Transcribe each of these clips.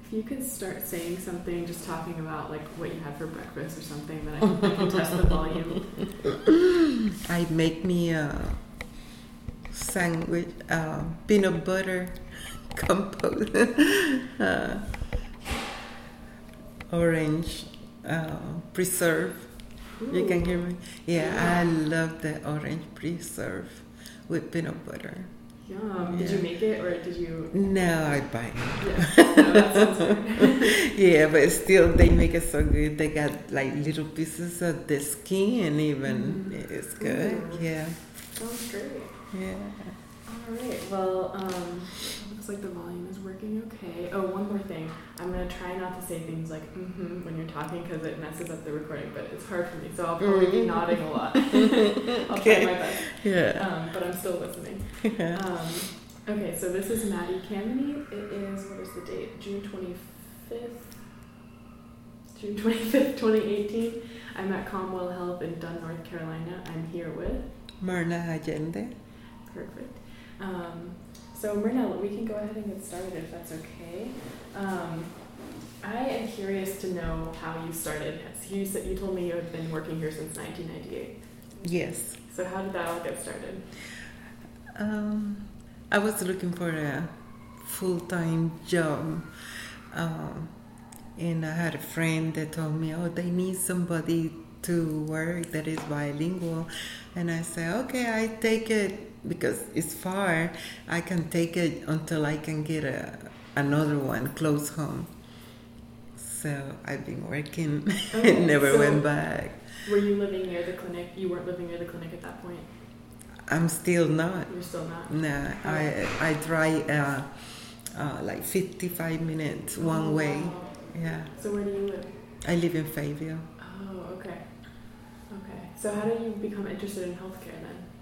If you could start saying something, just talking about like what you had for breakfast or something, then I can test the volume. I make me a sandwich, peanut butter compote, orange preserve. Ooh. You can hear me? Yeah, I love the orange preserve with peanut butter. Yum. Yeah. Did you make it or did you? No, I buy it. Yeah. No, that sounds good. Yeah, but still, they make it so good. They got like little pieces of the skin, even it's good. Ooh. Yeah, Sounds great. yeah. All right. Well, looks like the volume is working okay. Oh, one more thing. I'm gonna try not to say things like when you're talking because it messes up the recording, but it's hard for me, so I'll probably be nodding a lot. I'll try my best. Yeah. But I'm still listening. Okay, so this is Maddie Kameny. It is, what is the date? June 25th, 2018. I'm at Comwell Health in Dunn, North Carolina. I'm here with Myrna Allende. Perfect. So Myrna, we can go ahead and get started if that's okay. I am curious to know how you started. You told me you had been working here since 1998. Yes. So how did that all get started? I was looking for a full-time job, and I had a friend that told me, "Oh, they need somebody to work that is bilingual," and I said, "Okay, I take it because it's far. I can take it until I can get another one close home." So I've been working Okay, and never so went back. Were you living near the clinic? You weren't living near the clinic at that point? I'm still not. You're still not? No, I drive like 55 minutes one way. Wow. Yeah. So where do you live? I live in Fayetteville. Oh, okay. Okay. So how did you become interested in healthcare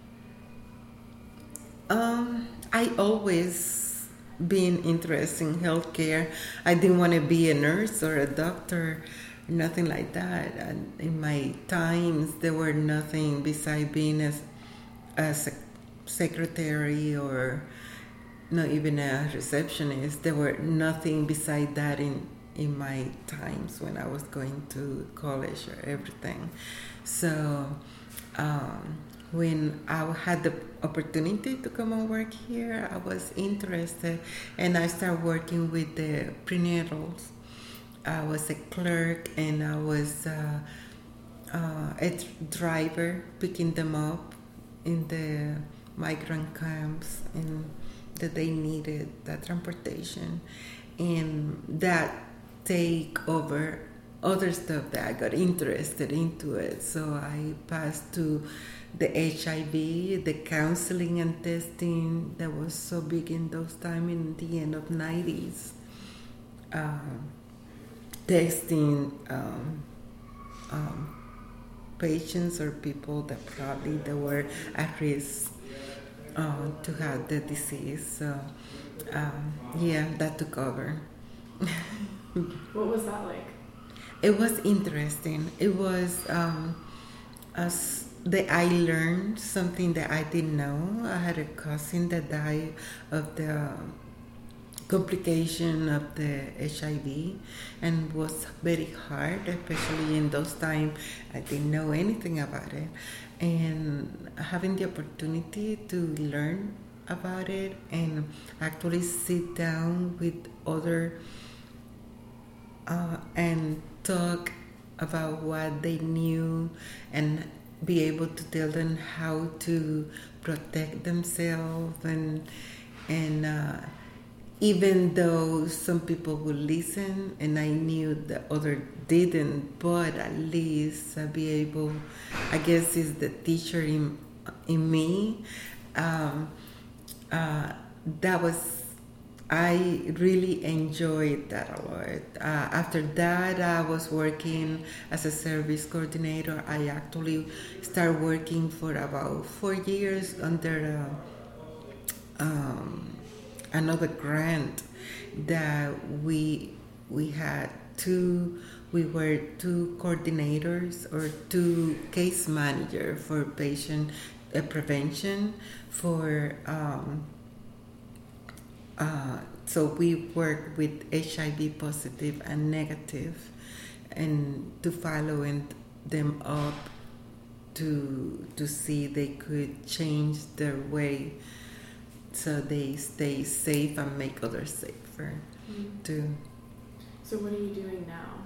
then? I always been interested in healthcare. I didn't want to be a nurse or a doctor, nothing like that. And in my times, there were nothing besides being a secretary or not even a receptionist. There were nothing beside that in my times when I was going to college or everything. So when I had the opportunity to come and work here, I was interested, and I started working with the prenatals. I was a clerk, and I was a driver picking them up in the migrant camps, and that they needed that transportation, and that take over other stuff that I got interested into it. So I passed to the HIV, the counseling and testing that was so big in those times in the end of 90s. Testing patients or people that probably they were at risk to have the disease. So yeah, that took over. What was that like? It was interesting. It was I learned something that I didn't know. I had a cousin that died of the complication of the HIV, and was very hard, especially in those times. I didn't know anything about it, and having the opportunity to learn about it and actually sit down with other and talk about what they knew and be able to tell them how to protect themselves, and even though some people would listen and I knew the other didn't, but at least I'd be able, I guess it's the teacher in me, that was, I really enjoyed that a lot. After that, I was working as a service coordinator. I actually started working for about 4 years under another grant that we had we were two coordinators or two case managers for patient prevention for so we work with HIV positive and negative, and to following them up to see they could change their way so they stay safe and make others safer too. So what are you doing now?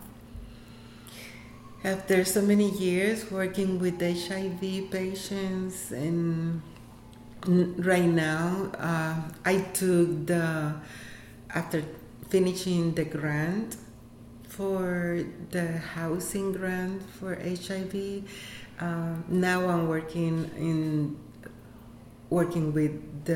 After so many years working with HIV patients, and right now I took after finishing the grant for the housing grant for HIV, now I'm working with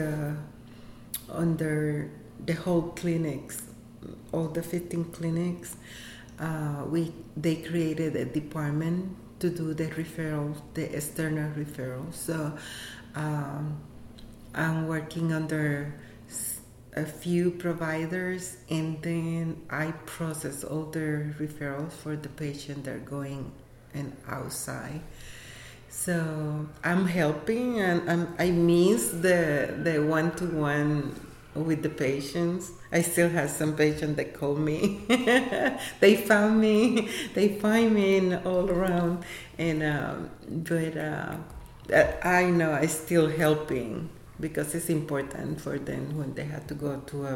under the whole clinics, all the 15 clinics. They created a department to do the referrals, the external referrals. So I'm working under a few providers, and then I process all the referrals for the patient that are going and outside. So I'm helping, and I miss the one-to-one with the patients. I still have some patients that call me. They find me all around, and but I know I still helping, because it's important for them when they have to go to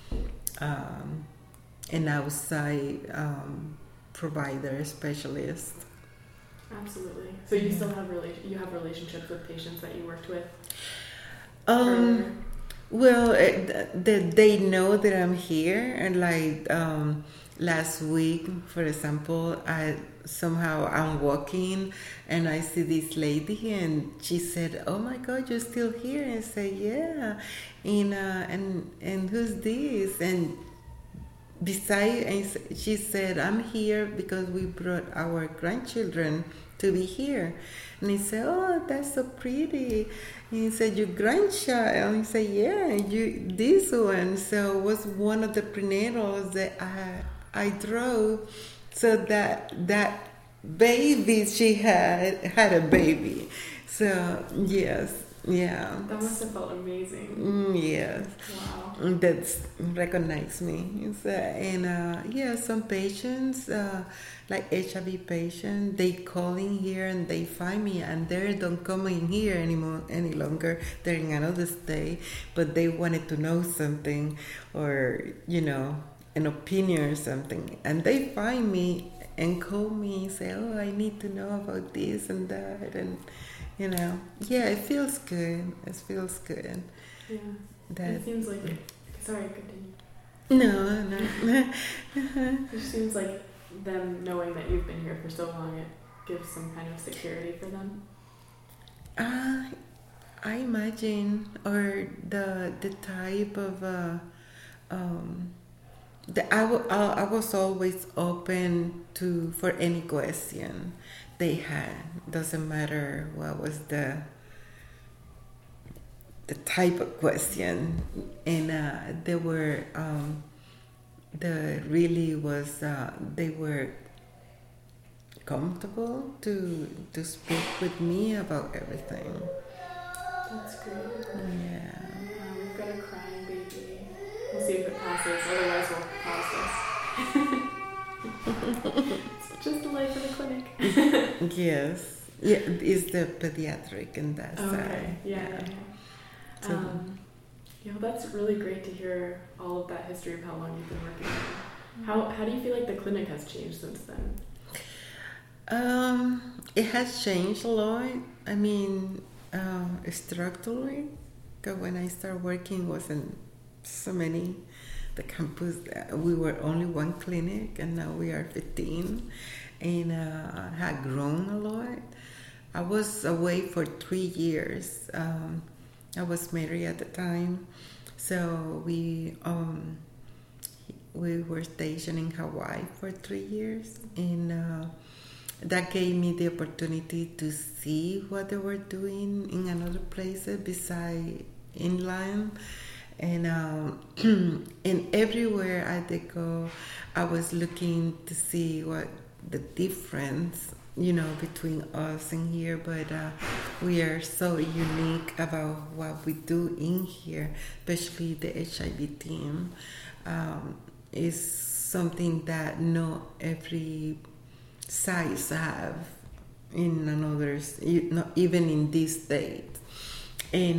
an outside provider specialist. Absolutely. So you still have relationships with patients that you worked with? Well, they know that I'm here, and like last week, for example, I'm walking and I see this lady, and she said, "Oh my God, you're still here?" And I say, "Yeah," and who's this? And she said, "I'm here because we brought our grandchildren to be here." And he said, "Oh, that's so pretty." And he said, "Your grandchild?" And he said, "Yeah, this one." So it was one of the prenatals that I drove. So that baby she had a baby. So yes. Yeah. That must have felt amazing. Yes. Wow. That's recognize me. Some patients, like HIV patients, they call in here and they find me, and they don't come in here any longer. They're in another state, but they wanted to know something, or an opinion or something, and they find me and call me and say, "Oh, I need to know about this and that," and it feels good. It feels good. Yeah. It seems like sorry, continue. No. It just seems like them knowing that you've been here for so long, it gives some kind of security for them. I imagine, or the type of I was always open for any question they had. Doesn't matter what was the type of question, and they were they were comfortable to speak with me about everything. That's great. Yeah. We've got a crying baby. We'll see if it passes. Otherwise, we'll pause this. It's just a life in a clinic. Yes. Yeah, it's the pediatric and that side. Okay. Yeah. That's really great to hear all of that history of how long you've been working there. How do you feel like the clinic has changed since then? It has changed a lot. I mean, structurally, because when I started working, wasn't so many. The campus, we were only one clinic, and now we are 15, and had grown a lot. I was away for 3 years. I was married at the time, so we were stationed in Hawaii for 3 years, and that gave me the opportunity to see what they were doing in another places besides inland, and and everywhere I did go, I was looking to see what the difference between us and here, but we are so unique about what we do in here, especially the HIV team. Is something that not every sites have in another, not even in this state. And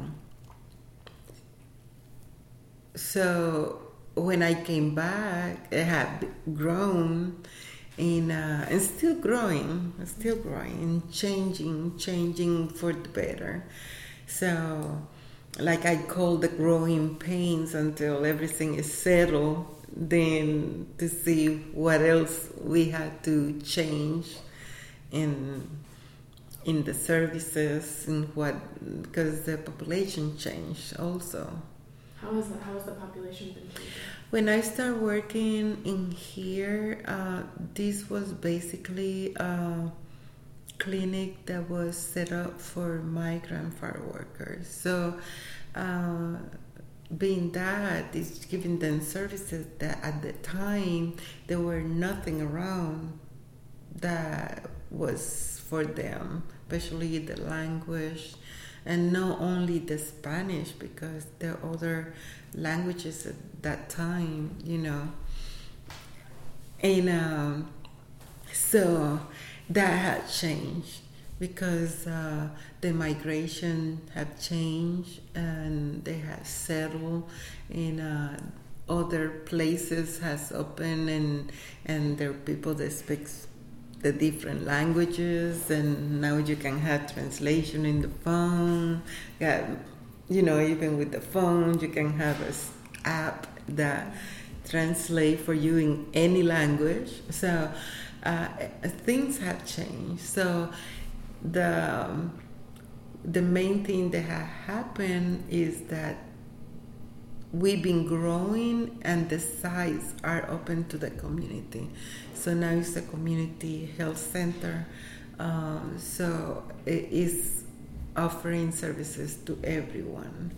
so when I came back, it had grown and still growing, and changing for the better. So, like I call the growing pains until everything is settled, then to see what else we had to change in the services and what, because the population changed also. How has the population been changing? When I started working in here, this was basically a clinic that was set up for migrant farm workers. So, being that, it's giving them services that at the time there were nothing around that was for them, especially the language. And not only the Spanish, because there are other languages at that time, And so that had changed because the migration had changed and they had settled in other places has opened and there are people that speak the different languages, and now you can have translation in the phone. Even with the phone, you can have an app that translate for you in any language. So things have changed. So the main thing that has happened is that we've been growing and the sites are open to the community. So now it's a community health center. So it is offering services to everyone.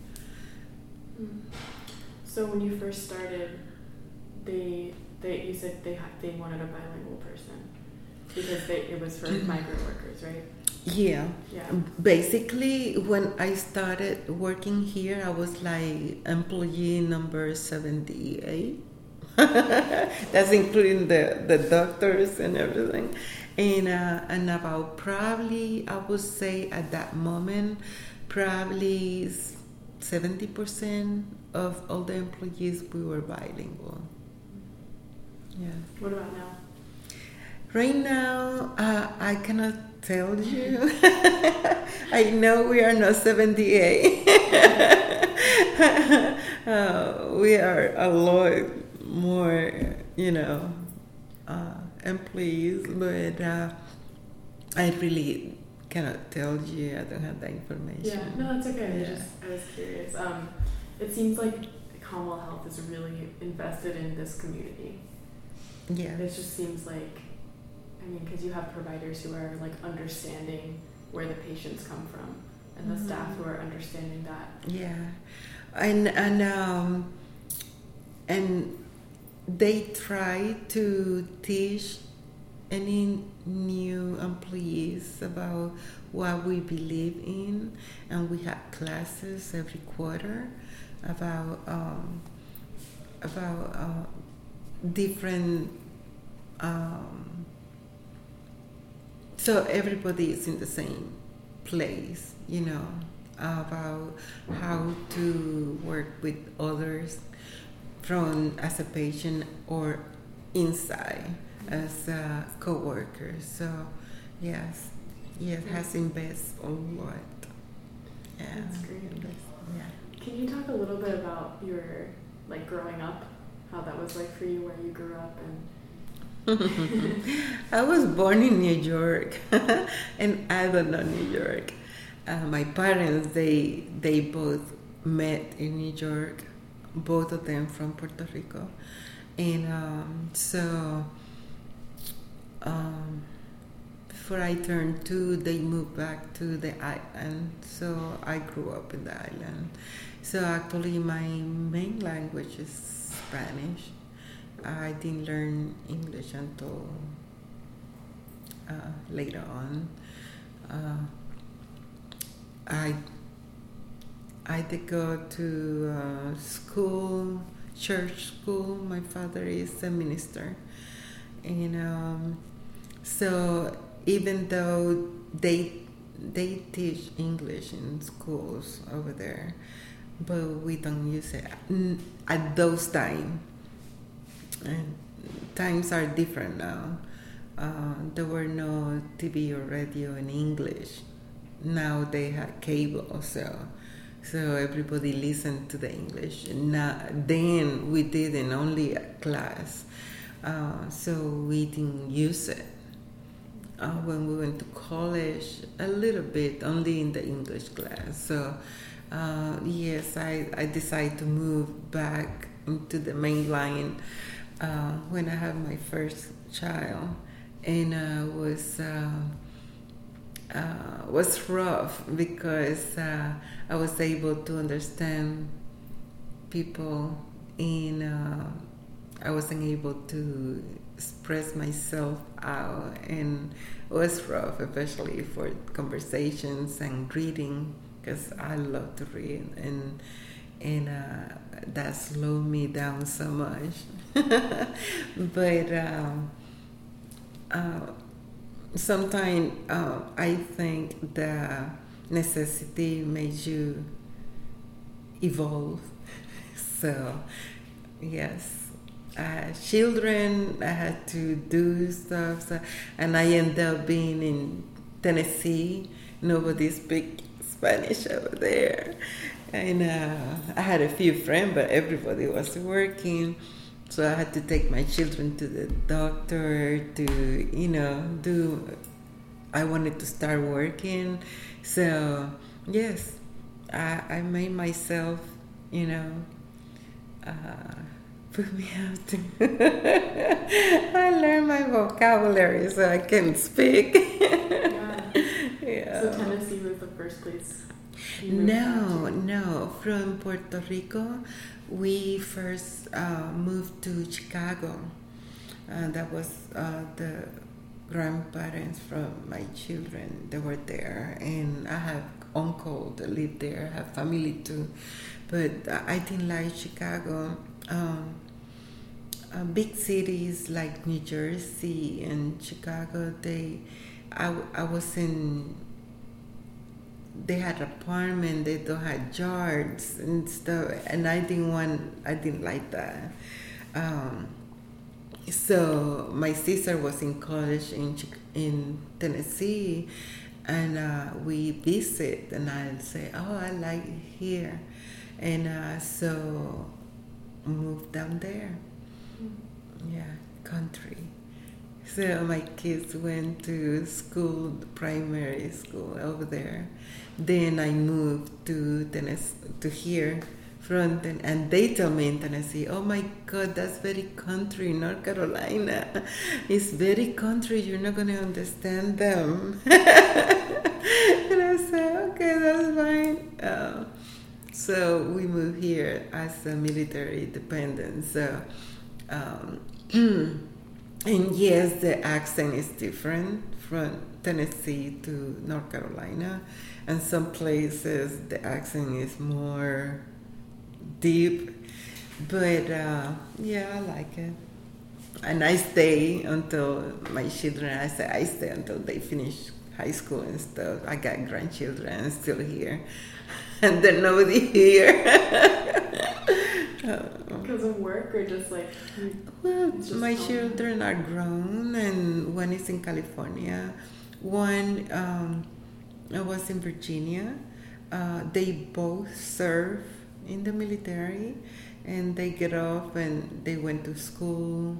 So when you first started, you said they wanted a bilingual person because it was for migrant workers, right? Yeah. Basically, when I started working here, I was like employee number 78. That's including the doctors and everything. And about probably, I would say at that moment, probably 70% of all the employees, we were bilingual. Yeah. What about now? Right now, I cannot tell you. I know we are not 78. We are a lot more, employees, but I really cannot tell you. I don't have that information. Yeah, no, that's okay. Yeah. I was curious. It seems like Commonwealth Health is really invested in this community. Yeah. It just seems like, because you have providers who are like understanding where the patients come from, and the staff who are understanding that. Yeah, and they try to teach any new employees about what we believe in, and we have classes every quarter about different. So everybody is in the same place, about how to work with others as a patient or inside as a co-worker. So yes, has invested a lot. Yeah. That's great. Yeah. Can you talk a little bit about your growing up, how that was like for you, where you grew up and I was born in New York, in Adelaide, New York. My parents, they both met in New York, both of them from Puerto Rico, and so before I turned 2, they moved back to the island. So I grew up in the island. So actually, my main language is Spanish. I didn't learn English until later on. I I did go to school, church school. My father is a minister, and so even though they teach English in schools over there, but we don't use it at those times. And times are different now. There were no TV or radio in English. Now they have cable, so everybody listened to the English. Now, then we did in only a class, so we didn't use it. When we went to college, a little bit, only in the English class. So, yes, I decided to move back into the main line when I had my first child, and was rough because I was able to understand people, and I wasn't able to express myself out, and it was rough, especially for conversations and reading, because I love to read, and that slowed me down so much. But sometimes I think the necessity makes you evolve. So, yes. Children, I had to do stuff, and I ended up being in Tennessee. Nobody speaks Spanish over there, and I had a few friends, but everybody was working, so I had to take my children to the doctor to, I wanted to start working, so yes, I made myself, put me out to I learned my vocabulary so I can speak. Yeah. So Tennessee was the first place you moved back to? No. From Puerto Rico, we first moved to Chicago. That was the grandparents from my children. They were there, and I have uncle that lived there. I have family too, but I didn't like Chicago. Big cities like New Jersey and Chicago, I was in. They had apartment. They don't have yards and stuff, and I didn't like that. So my sister was in college in Tennessee, and we visit, and I'd say, "Oh, I like it here," and so moved down there. Yeah, country. So my kids went to school, primary school over there. Then I moved to Tennessee, to here, and they told me in Tennessee, "Oh my God, that's very country, North Carolina. It's very country. You're not gonna understand them." And I said, "Okay, that's fine." So we moved here as a military dependent. So, and yes, the accent is different from Tennessee to North Carolina, and some places the accent is more deep. But yeah, I like it, and I stay until my children. I stay until they finish high school and stuff. I got grandchildren still here. And then nobody here. Because of work or just like? Well, my children are grown, and one is in California. One was in Virginia. They both serve in the military, and they get off and they went to school,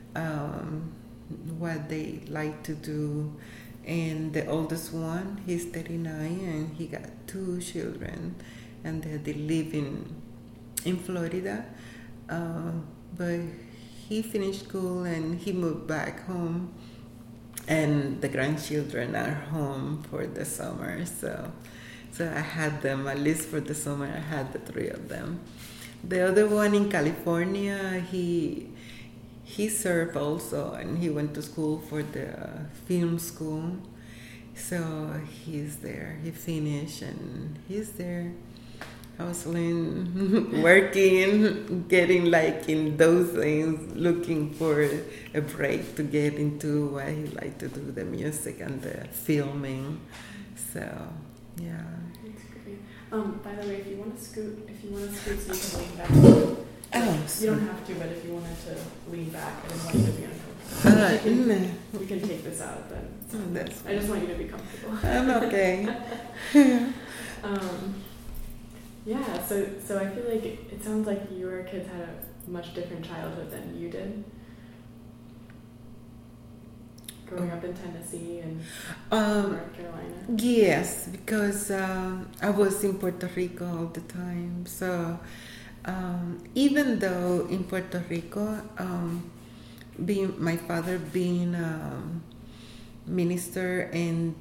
what they like to do. And the oldest one, he's 39, and he got 2 children, and they live in Florida. But he finished school and he moved back home, and the grandchildren are home for the summer. So I had them, at least for the summer. I had the 3 of them. The other one in California, he he served also, and he went to school for the film school. So he's there. He finished, and he's there, hustling, working, getting like in those things, looking for a break to get into what he liked to do, the music and the filming. So, yeah. That's great. By the way, if you want to scoot so you can lean back. Oh, you don't have to, but if you wanted to lean back, I didn't want you to be uncomfortable. We can take this out then. I just want you to be comfortable. I'm okay. Yeah, so I feel like it sounds like your kids had a much different childhood than you did. Growing up in Tennessee and North Carolina. Yes, because I was in Puerto Rico all the time. So even though in Puerto Rico, my father being minister, and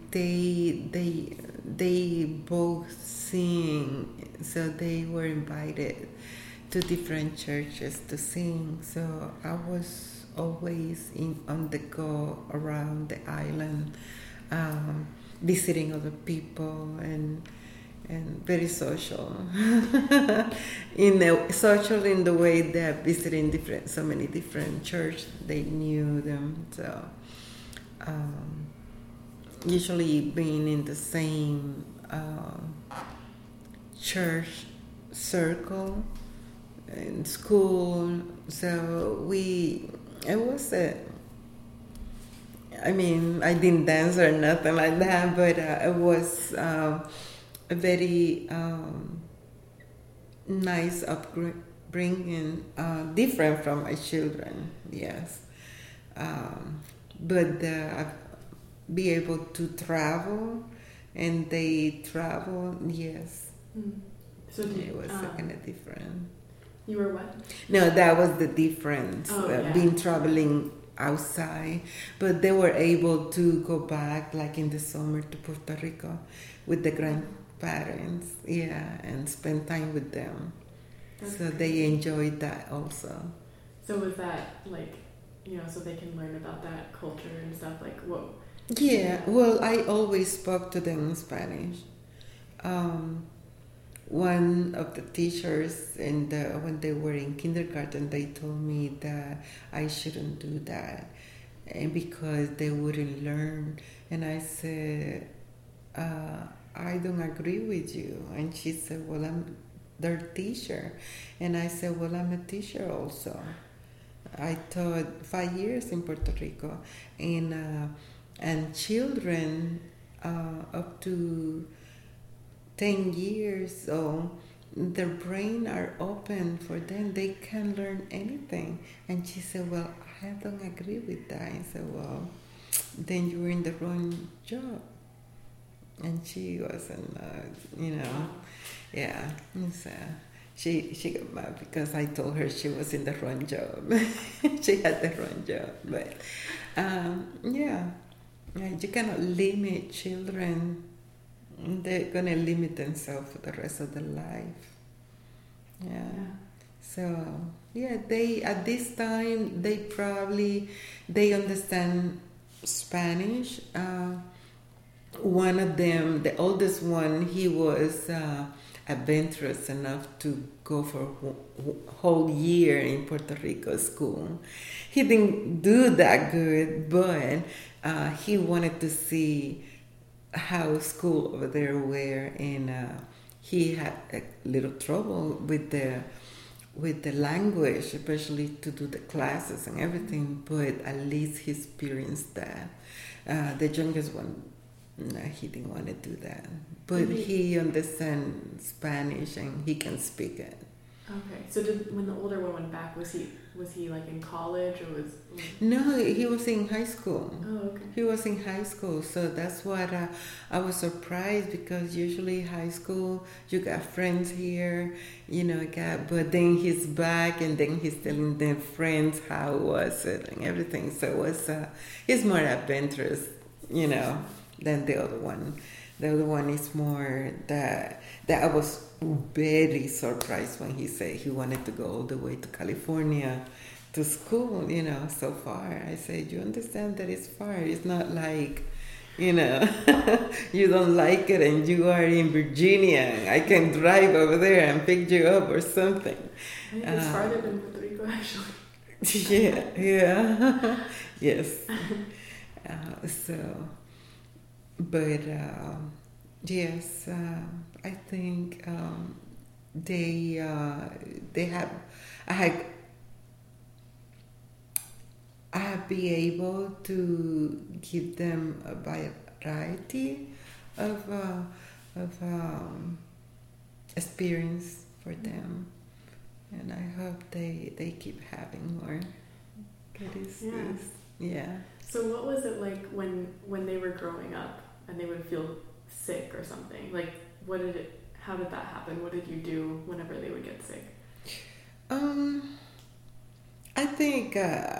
they both sing, so they were invited to different churches to sing. So I was always on the go around the island, visiting other people, and very social. Social in the way that visiting so many different churches, they knew them. So usually being in the same church circle in school. So I didn't dance or nothing like that, but it was a very nice upbringing, different from my children, yes. But be able to travel, and they travel, yes. So it was kind of different. You were what? No, that was the difference, being traveling outside. But they were able to go back, like in the summer, to Puerto Rico with the grandparents, and spend time with them. That's so great. They enjoyed that also. So was that like, so they can learn about that culture and stuff, like what? Yeah, well, I always spoke to them in Spanish. One of the teachers, when they were in kindergarten, they told me that I shouldn't do that, and because they wouldn't learn. And I said, I don't agree with you. And she said, well, I'm their teacher. And I said, well, I'm a teacher also. I taught 5 years in Puerto Rico, and children up to 10 years old, their brain are open for them. They can learn anything. And she said, well, I don't agree with that. I said, well, then you're in the wrong job. And she wasn't, yeah. So she got mad because I told her she was in the wrong job. She had the wrong job. But, you cannot limit children. They're going to limit themselves for the rest of their life. Yeah. So, they, at this time, they understand Spanish. One of them, the oldest one, he was adventurous enough to go for a whole year in Puerto Rico school. He didn't do that good, but he wanted to see how school over there were, and he had a little trouble with the language, especially to do the classes and everything, but at least he experienced that. The youngest one, no, he didn't want to do that, but he understands Spanish and he can speak it. Okay, so when the older one went back, was he like in college or was? No, he was in high school. Oh, okay. He was in high school, so that's what I was surprised, because usually high school you got friends here, but then he's back and then he's telling their friends how was it and everything. So it was he's more adventurous, than the other one. The other one is more that I was very surprised when he said he wanted to go all the way to California to school, so far. I said, you understand that it's far. It's not like, you don't like it and you are in Virginia. I can drive over there and pick you up or something. I think it's farther than Puerto Rico, actually. Yeah. Yes. But yes, I think they have. I have been able to give them a variety of experience for them, and I hope they keep having more. Yeah. So what was it like when they were growing up and they would feel sick or something? Like, how did that happen? What did you do whenever they would get sick? I think,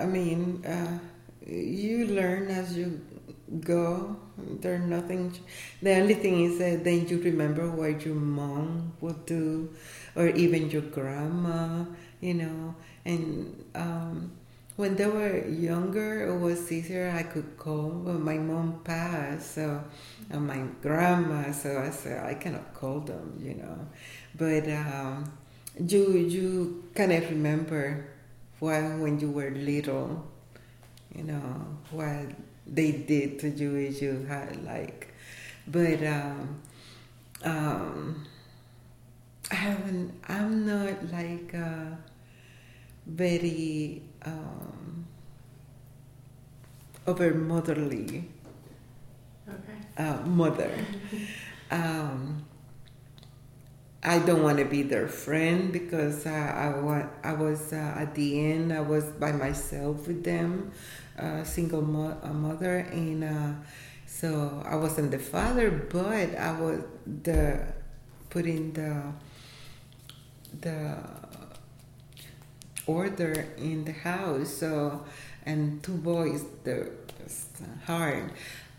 you learn as you go. There's nothing. The only thing is that then you remember what your mom would do, or even your grandma, And when they were younger, it was easier. I could call, but my mom passed, so and my grandma. So I said I cannot call them, But you kind of remember when you were little, what they did to you as you had but I'm not like very over motherly mother. I don't want to be their friend because I was at the end. I was by myself with them, single mother, and so I wasn't the father, but I was putting the order in the house. So, and 2 boys, it's hard,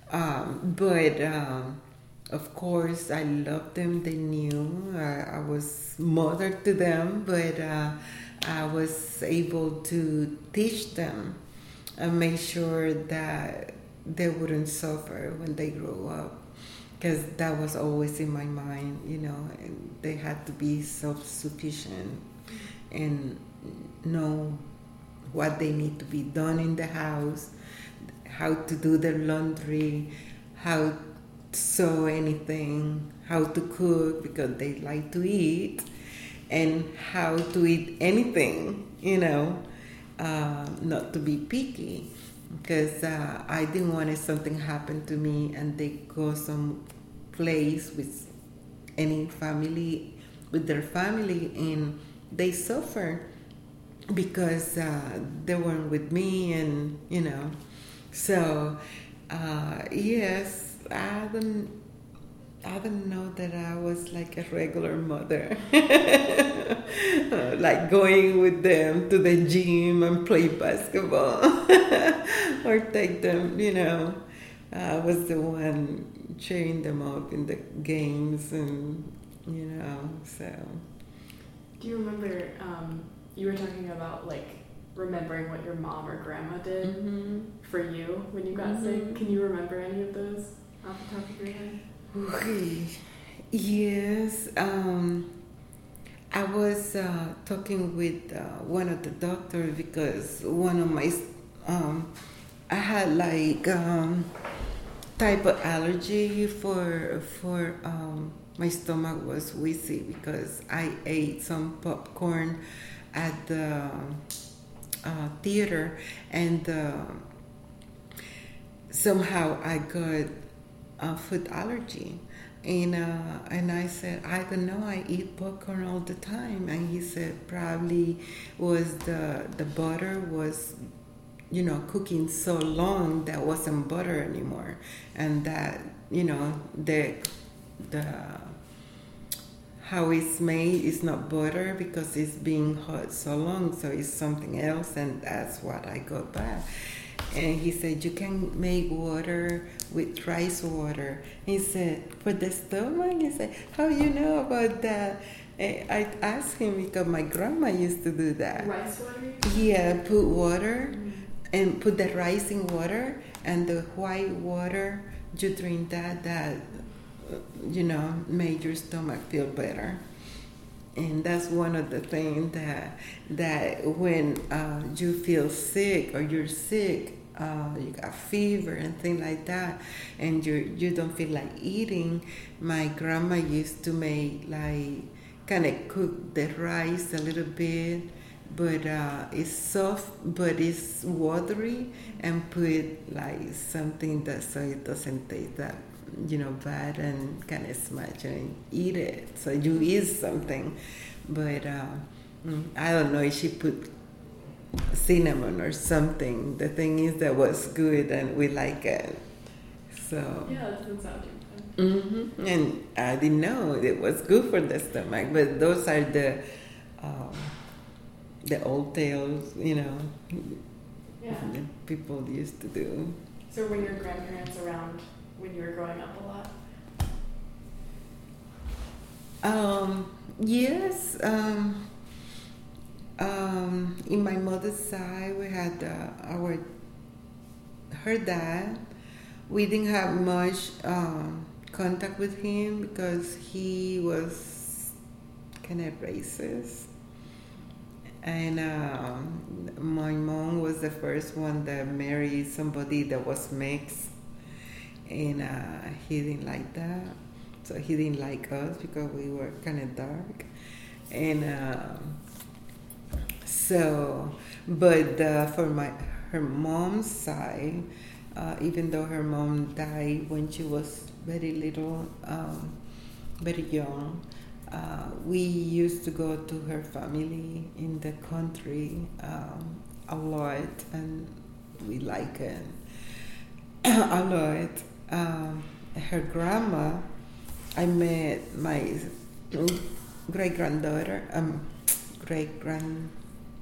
but. Of course, I loved them. They knew I was mother to them, but I was able to teach them and make sure that they wouldn't suffer when they grow up, because that was always in my mind, and they had to be self-sufficient and know what they need to be done in the house, how to do their laundry, how sew anything, how to cook because they like to eat, and how to eat anything, not to be picky, because I didn't want something happen to me and they go some place with their family and they suffer because they weren't with me, and so yes. I don't know that I was like a regular mother, like going with them to the gym and play basketball or take them, I was the one cheering them up in the games and, so. Do you remember, you were talking about remembering what your mom or grandma did for you when you got sick? Can you remember any of those off the top of your head? Yes. I was talking with one of the doctors because one of my I had type of allergy for my stomach was wheezy because I ate some popcorn at the theater, and somehow I got food allergy, and I said, I don't know, I eat popcorn all the time, and he said probably was the butter was cooking so long that wasn't butter anymore, and that the how it's made is not butter because it's being hot so long, so it's something else, and that's what I got back. And he said, you can make water with rice water. He said, for the stomach? He said, how you know about that? I asked him because my grandma used to do that. Rice water? Yeah, put water and put the rice in water and the white water. You drink that made your stomach feel better. And that's one of the things that when you feel sick or you're sick, you got fever and things like that, and you don't feel like eating. My grandma used to make like kind of cook the rice a little bit, but it's soft, but it's watery, and put like something that so it doesn't taste that bad, and kind of smash it and eat it. So you eat something, but I don't know if she put cinnamon or something. The thing is that was good and we like it. So yeah, that doesn't sound too bad. And I didn't know it was good for the stomach, but those are the old tales, Yeah. that people used to do. So were your grandparents around when you were growing up a lot? Yes. In my mother's side, we had her dad. We didn't have much contact with him because he was kind of racist. And my mom was the first one that married somebody that was mixed, and he didn't like that. So he didn't like us because we were kind of dark, and but for her mom's side, even though her mom died when she was very little, very young, we used to go to her family in the country a lot, and we like it a lot. Her grandma, I met my great-granddaughter, great-grandmom.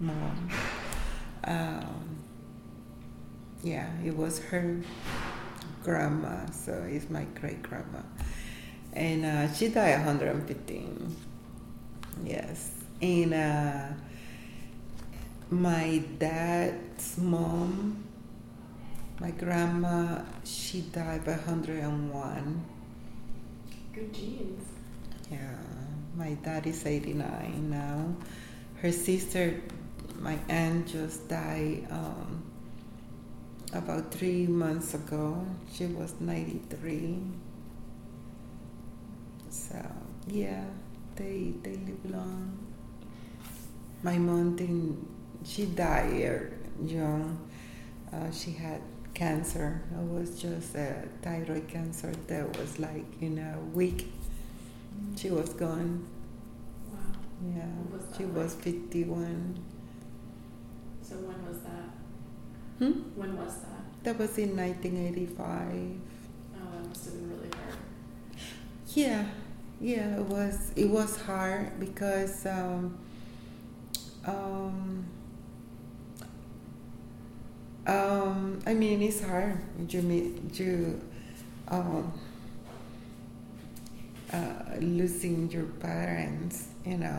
Yeah, it was her grandma, so it's my great-grandma. And she died at 115. Yes. And my dad's mom, my grandma, she died by 101. Good genes. Yeah. My dad is 89 now. Her sister, my aunt, just died about 3 months ago. She was 93. So yeah, they live long. My mom she died young. She had cancer. It was just a thyroid cancer that was like in a week. She was gone. Wow. Yeah, What was that she like? was 51. So when was that? When was that? That was in 1985. Oh, that must have been really hard. Yeah, it was hard because I mean it's hard. Losing your parents,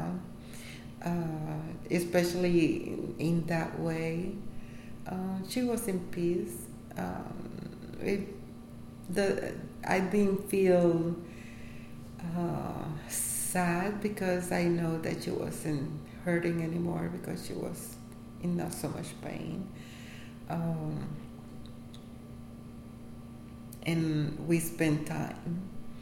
especially in that way. She was in peace. I didn't feel sad because I know that she wasn't hurting anymore because she was in not so much pain. And we spent time.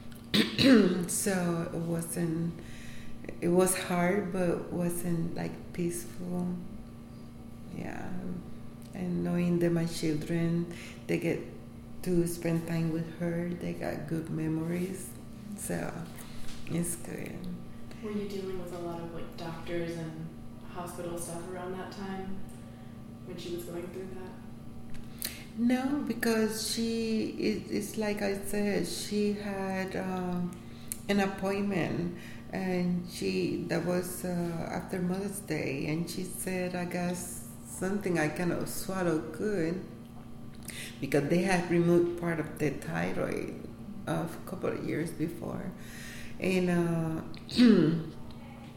So it was hard, but wasn't like peaceful. Yeah. And knowing that my children, they get to spend time with her, they got good memories. So it's good. Were you dealing with a lot of like doctors and hospital stuff around that time when she was going through that? No, because it's like I said, she had an appointment, and that was after Mother's Day, and she said, I guess something I cannot swallow good, because they had removed part of the thyroid a couple of years before, and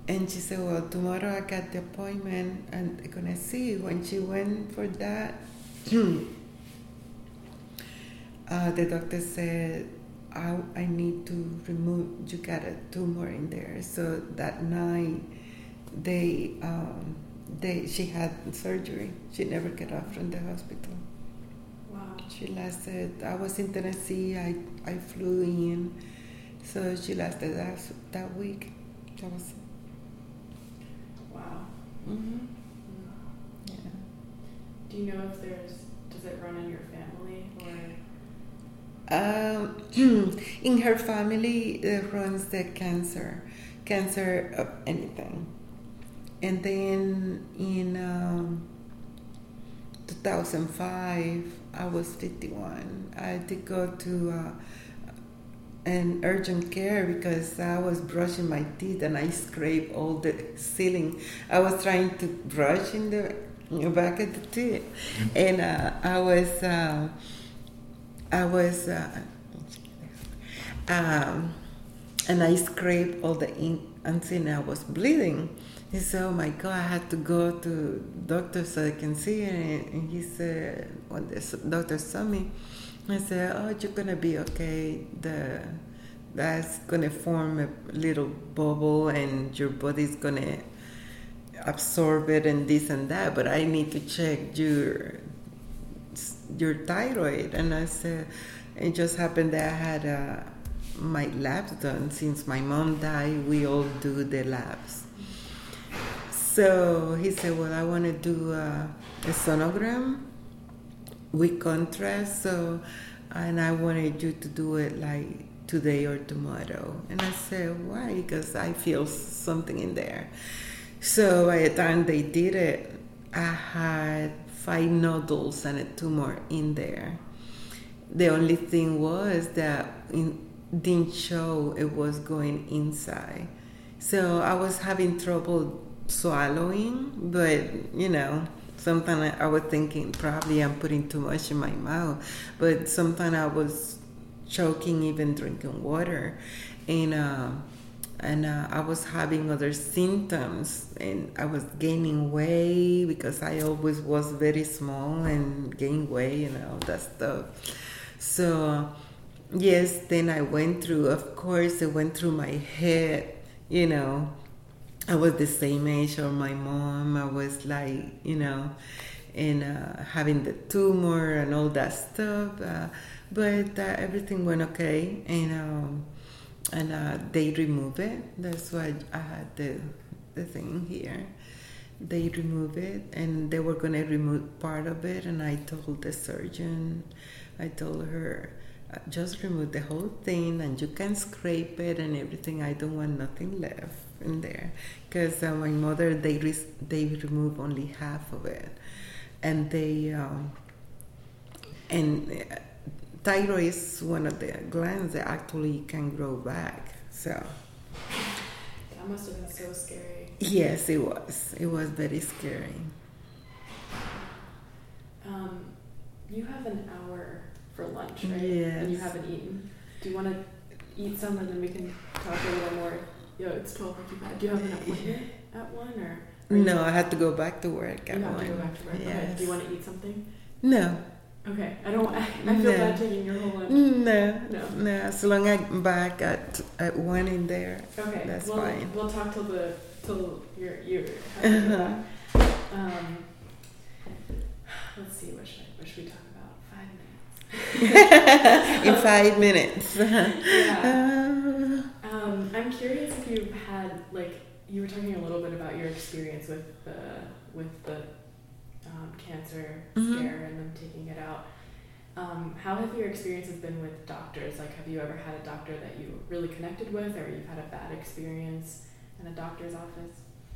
And she said, well, tomorrow I got the appointment and they're going to see. When she went for that, the doctor said, I need to remove, you got a tumor in there. So that night, she had surgery. She never got off from the hospital. Wow. She lasted, I was in Tennessee, I flew in. So she lasted that week. That was it. Wow. Mm-hmm. Yeah. Do you know if does it run in your family or? In her family, it runs the cancer of anything. And then in 2005, I was 51. I had to go to an urgent care because I was brushing my teeth and I scraped all the ceiling. I was trying to brush in the back of the teeth, and I was and I scraped all the ink until I was bleeding. He said, "Oh my God, I had to go to doctor so I can see it." And he said, when the doctor saw me, I said, "Oh, you're gonna be okay. That's gonna form a little bubble, and your body's gonna absorb it, and this and that. But I need to check your thyroid." And I said, it just happened that I had my labs done. Since my mom died, we all do the labs. So he said, "Well, I want to do a sonogram with contrast. So, and I wanted you to do it like today or tomorrow." And I said, "Why?" Because I feel something in there. So by the time they did it, I had 5 nodules and a tumor in there. The only thing was that it didn't show it was going inside. So I was having trouble swallowing, but sometimes I was thinking probably I'm putting too much in my mouth, but sometimes I was choking even drinking water, and I was having other symptoms, and I was gaining weight because I always was very small and gained weight and all that stuff. So yes, then I went through, of course, it went through my head, I was the same age of my mom. I was like, and having the tumor and all that stuff. But everything went okay, and they removed it. That's why I had the thing here. They removed it, and they were going to remove part of it. And I told the surgeon, I told her, just remove the whole thing, and you can scrape it and everything. I don't want nothing left in there, because my mother, they remove only half of it, and thyroid is one of the glands that actually can grow back. So that must have been so scary. Yes, it was very scary. You have an hour for lunch, right? Yes. And you haven't eaten. Do you want to eat some and then we can talk a little more? It's 12:55. Do you have an appointment at 1 or? No, I had to go back to work at 1. You have to go back to work. Yes. Okay. Do you want to eat something? No. Okay. I feel bad taking your whole lunch. No. As long as I'm back at 1 in there. Okay. That's fine. We'll talk till you're have to go back. Let's see. What should we talk about? 5 minutes. In 5 minutes. Yeah. I'm curious if you've had, you were talking a little bit about your experience with the cancer scare and them taking it out. How have your experiences been with doctors? Have you ever had a doctor that you really connected with, or you've had a bad experience in a doctor's office?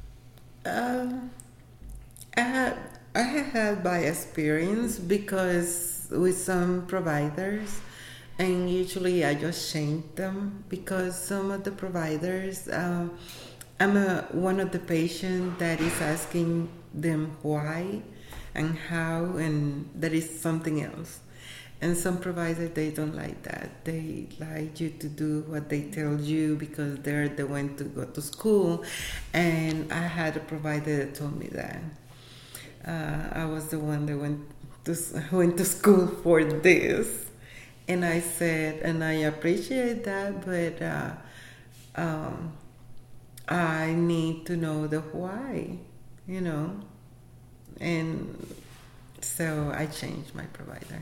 I have had bad experience because with some providers, and usually I just change them because some of the providers, I'm one of the patients that is asking them why and how, and that is something else. And some providers, they don't like that. They like you to do what they tell you because they're the one to go to school. And I had a provider that told me that. I was the one that went to school for this. And I said, and I appreciate that, but I need to know the why, And so I changed my provider.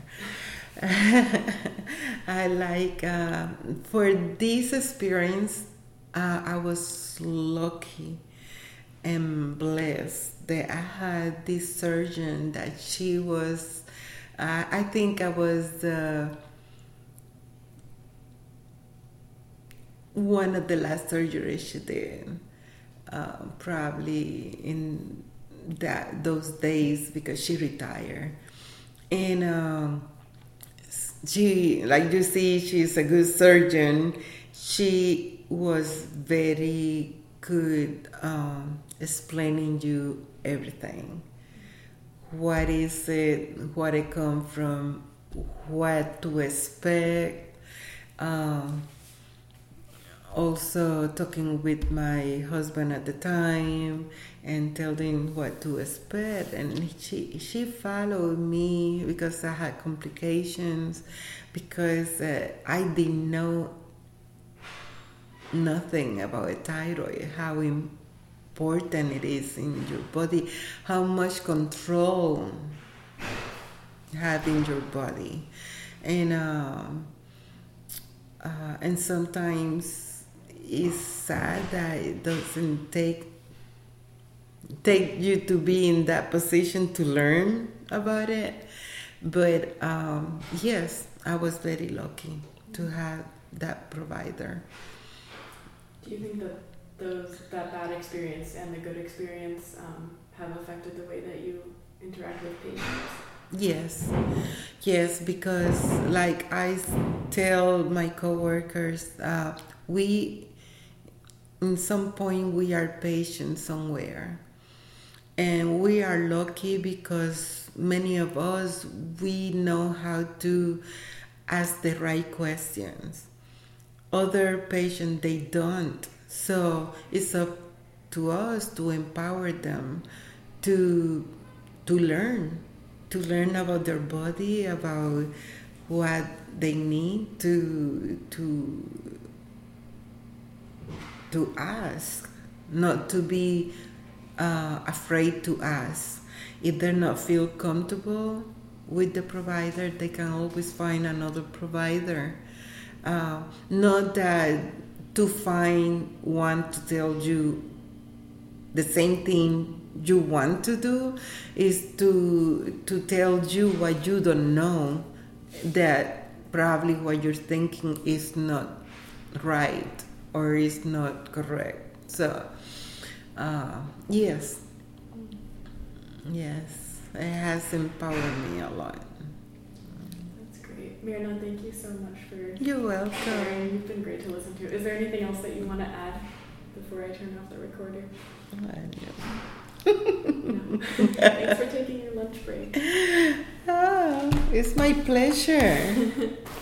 I like, for this experience, I was lucky and blessed that I had this surgeon that she was, I think I was one of the last surgeries she did, probably in those days because she retired. And she, like you see, she's a good surgeon. She was very good explaining you everything. What is it? What it come from? What to expect? Also talking with my husband at the time and telling what to expect, and she followed me because I had complications, because I didn't know nothing about a thyroid, how important it is in your body, how much control have in your body, and sometimes it's sad that it doesn't take you to be in that position to learn about it. But yes, I was very lucky to have that provider. Do you think that that bad experience and the good experience have affected the way that you interact with patients? Yes, because like I tell my coworkers, in some point we are patients somewhere, and we are lucky because many of us, we know how to ask the right questions. Other patients, they don't. So it's up to us to empower them to learn about their body, about what they need to ask, not to be afraid to ask. If they're not feel comfortable with the provider, they can always find another provider. Not that to find one to tell you the same thing you want to do, is to tell you what you don't know, that probably what you're thinking is not right or is not correct. So yes, it has empowered me a lot. That's great. Mirna, thank you so much for You're welcome. sharing. You've been great to listen to. Is there anything else that you want to add before I turn off the recorder? No. Thanks for taking your lunch break. It's my pleasure.